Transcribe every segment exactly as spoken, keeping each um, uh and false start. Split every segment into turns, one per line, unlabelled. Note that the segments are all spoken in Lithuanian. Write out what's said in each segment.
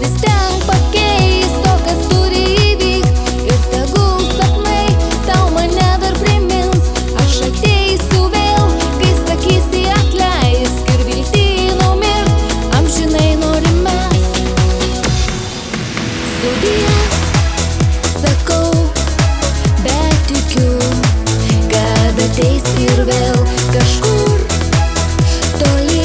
nesistenk pakeist to, kas turi įvykt, ir tegul sapnai tau mane dar primins. Aš ateisiu vėl, kai sakysi atleisk, ir viltį numirt amžinai norim mes. Sudie, sakau, bet tikiu, kad ateis ir vėl kažkur toli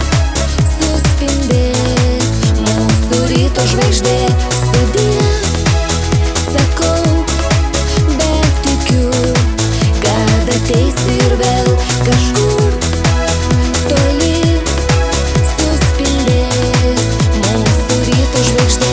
suspindės mūsų ryto žvaigždė. Sudie, sakau, bet tikiu, kad ateis ir vėl kažkur toli suspindės mūsų ryto žvaigždė.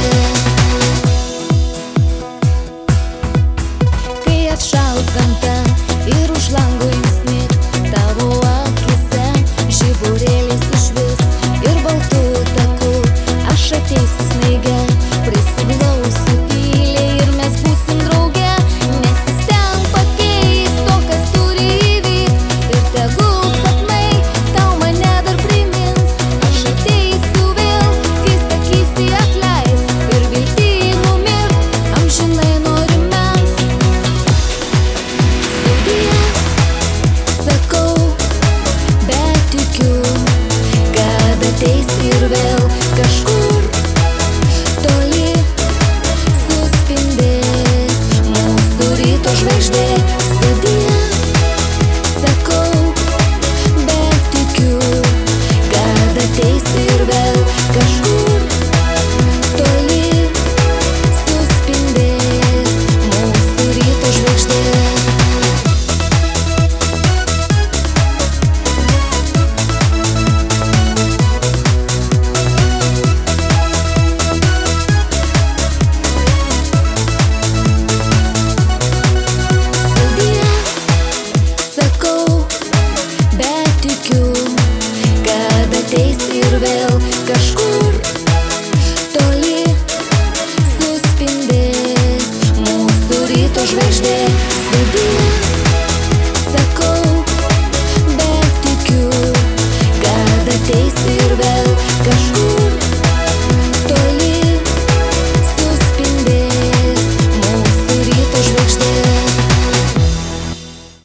Kai atšals gamta ir už lango ims snigt, tavo akise žiburėliai sušvis, ir baltų takų aš ateisiu snaige, prisiglausiu tyliai ir mes būsim drauge. Nesistenk pakeist to, kas turi įvykt, ir tegul sapnai tau mane dar primins. Aš ateisiu vėl, kai sakysi atleisk, ir viltį numirt amžinai norim mes. Sudie, sakau, bet tikiu, kad ateis ir vėl kažkur toli suspindės mūsų ryto žvaigždė.